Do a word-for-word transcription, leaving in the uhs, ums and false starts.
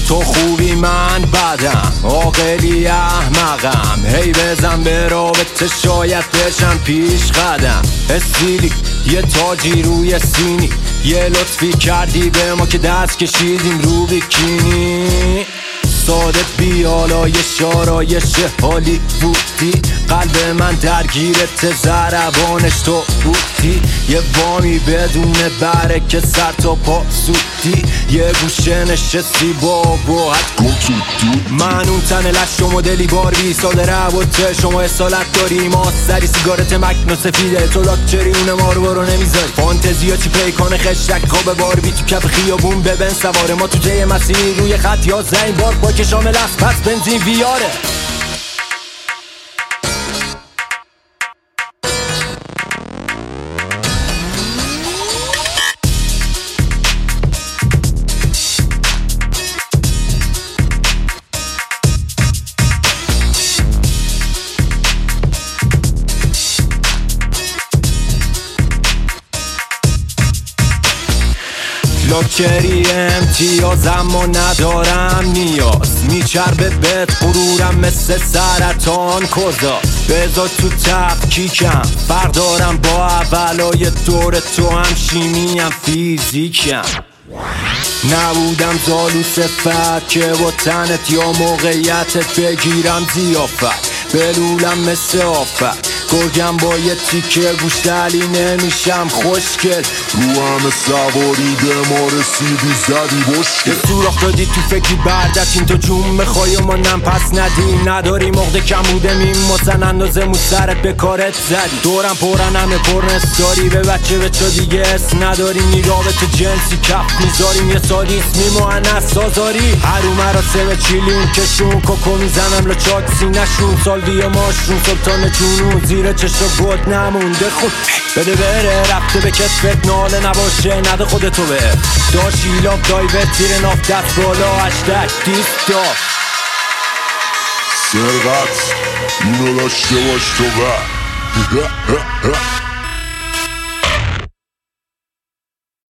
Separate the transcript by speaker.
Speaker 1: تو خوبی من بدم، عاقلی احمقم، هی بزن به رابطه شاید بشم پیش قدم. استیلی یه تاجی روی سینی، یه لطفی کردی به ما که دست کشیدیم رو بیکینی. ساده بیالایش آرایش هالیوودی، قلب من درگیرت ضربانش تو بودی. یه وامی بدون بره که سر تا پا سودی، یه گوشه نشستی با باید من اون تن لش و مدلی باربی ساده ربوته. شما اصالت داری ما سری سیگارت مکن و سفیده، تو لاکچری اون ما رو برو نمیذاری. فانتزیا چی پیکان خشک خواب باربی تو کف خیابون ببن سوار ما تو جه مسیر روی خط یا زنگ بار با که شامل است پس بنزین ویاره. لاکچری امتیازم و ندارم نیاز، میچربه بهت غرورم مثل سرطان کزا. بذار تو تفکیکم فرق دارم با اولای دور تو، هم شیمی هم فیزیکم. نبودم زالوس فت که با تنت یا موقعیتت بگیرم زیافت، بلولم مثل آفت گرگم با یه تیکه گوشتلی نمیشم خوشگل.
Speaker 2: رو همه سواری به ما رسیدی زدی بشکل.
Speaker 1: یه سوراخ دادی تو فکری بردتین تو جون میخوای و ما نم پس ندیم. نداری مقده کم بوده میم مسن اندازه مو سرت به کارت زدی. دورم پرن همه پرنستاری به بچه بچه دیگه اس نداریم. نی رابطه جنسی کف میذاریم یه سادیسمی مهنس سازاری. هر اومه سه به چیلیم کشون کوکو میزنم لچاک سینشون. سالدی ماشون سلطان جنون زیر چشم بود نمونده خود بده بره رفته به کتفت ناله نباشه نده خودتو به داشی لاب دایوت زیر ناف دست بالا هشتگ دیستا.
Speaker 2: سرقت اینو داشته باش تو به